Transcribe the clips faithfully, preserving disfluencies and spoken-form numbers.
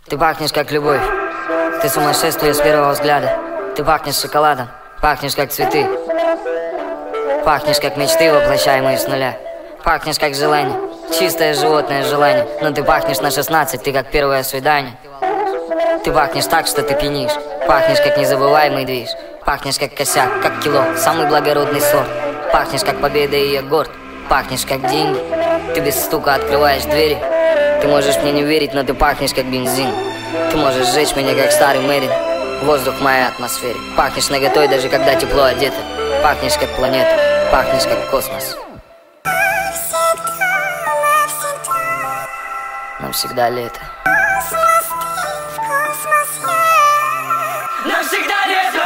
Ты пахнешь как любовь, ты сумасшествие с первого взгляда. Ты пахнешь шоколадом, пахнешь как цветы. Пахнешь как мечты, воплощаемые с нуля. Пахнешь как желание, чистое животное желание. Но ты пахнешь на шестнадцать, ты как первое свидание. Ты пахнешь так, что ты пьянишь. Пахнешь как незабываемый движ. Пахнешь как косяк, как кило, самый благородный сорт. Пахнешь как победа и я горд. Пахнешь как деньги, ты без стука открываешь двери. Ты можешь мне не верить, но ты пахнешь как бензин. Ты можешь сжечь меня как старый Мэрин. Воздух в моей атмосфере. Пахнешь наготой, даже когда тепло одето. Пахнешь как планета, пахнешь как космос. Навсегда лето. Навсегда лето.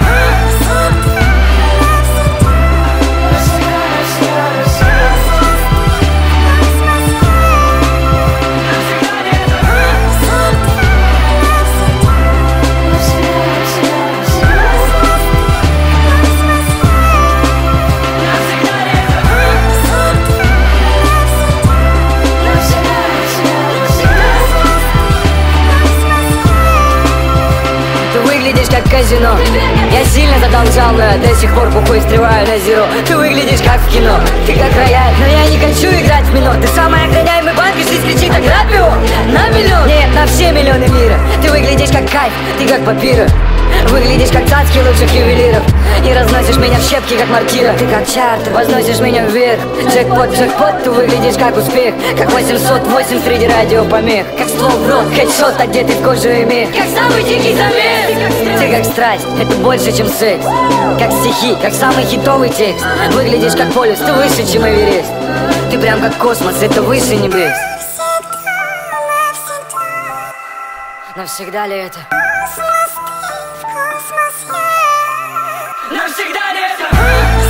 Как казино. Я сильно задолжал, но я до сих пор бухой стреваю на зеро. Ты выглядишь как в кино, ты как рояль, но я не хочу играть в минор. Ты самый охраняемый банк, и жизнь кричит ограбил на миллион. Нет, на все миллионы мира. Ты выглядишь как кайф, ты как папира. Выглядишь как цацки лучших ювелиров. И разносишь меня в щепки, как мортира. Ты как чартер, возносишь меня вверх. Джекпот, джекпот, ты выглядишь как успех. Как восемьсот восемь среди радиопомех. Как ствол в рот, хедшот, одетый в кожу и мех. Как самый дикий замес. Ты как страсть, это больше, чем секс. Как стихи, как самый хитовый текст. Выглядишь как полюс, ты выше, чем Эверест. Ты прям как космос, это выше небес. Навсегда ли это? Навсегда лето.